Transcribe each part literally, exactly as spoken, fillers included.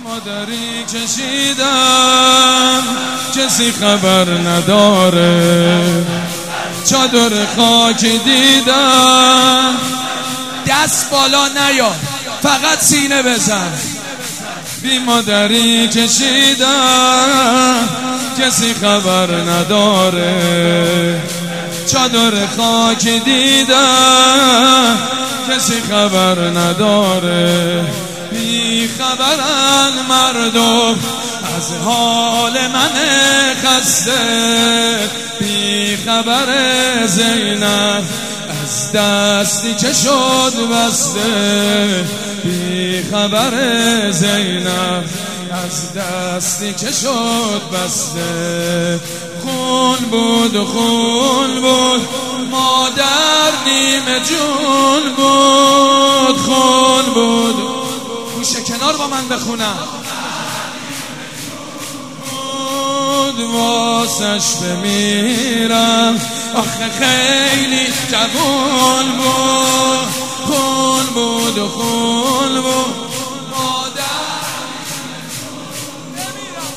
مادری کشیدم کسی خبر نداره، چادر خاکی دیدم. دست بالا نیار، فقط سینه بزن. بی مادری کشیدم کسی خبر نداره، چادر خاکی دیدم کسی خبر نداره. بی خبرن مردم از حال من خسته، بی خبر زینب از دستی که شد بسته، بی خبر زینب از دستی که شد بسته. خون بود و خون بود، مادر نیمه جون بود. خون بود، گوشه کنار با من بخونم. بود واسش بمیرم، آخه خیلی جوون بود. خون بود و خون بود، مادر بمیرم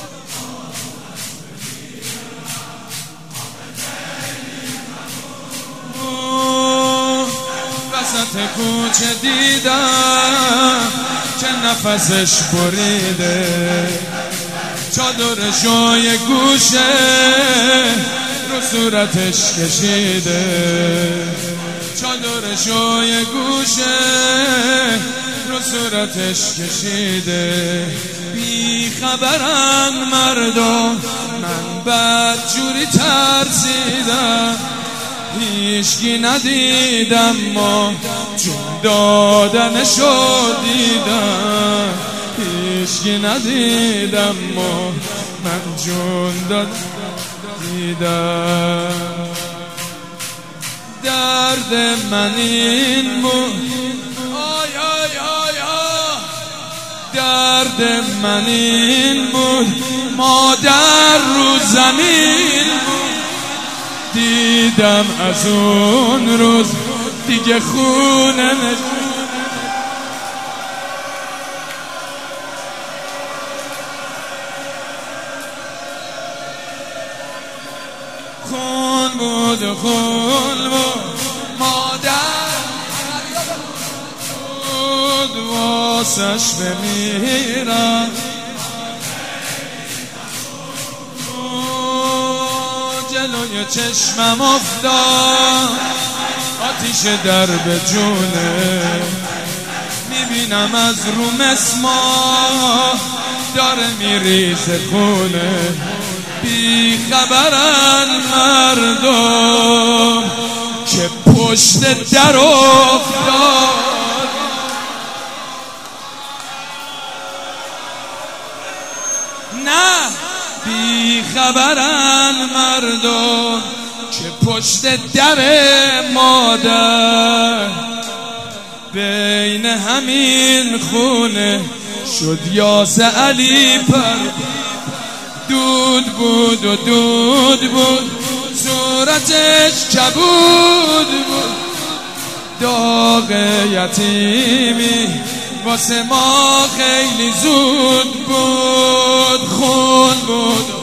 برات. وسط کوچه دیدم که نفسش بریده، چادرشو یه گوشه رو صورتش کشیده، چادرشو یه گوشه رو صورتش کشیده. بی خبرن مردم، من بد جوری ترسیدم، هیچکی ندیدم ما جون دادنشو دیدم. هیچکی ندیدم ما من جون داد دیدم. درد من این بود، آی آی آی آی. درد من این بود، مادر رو زمین بود. دیدم از اون روز دیگه خونه نشد. خون بود و خون بود، مادر بود واسش بمیرم. جلوی چشمم افتاد آتیش در به جونه، میبینم از رو مسمار داره میریزه خونه. بی خبرن مردم که پشت در افتاد. نه، بی خبرن مردم که پشت در مادر. بین همین خونه شد یاس علی پر. دود بود و دود بود، صورتش کبود بود. داغ یتیمی واسه ما خیلی زود بود. خون بود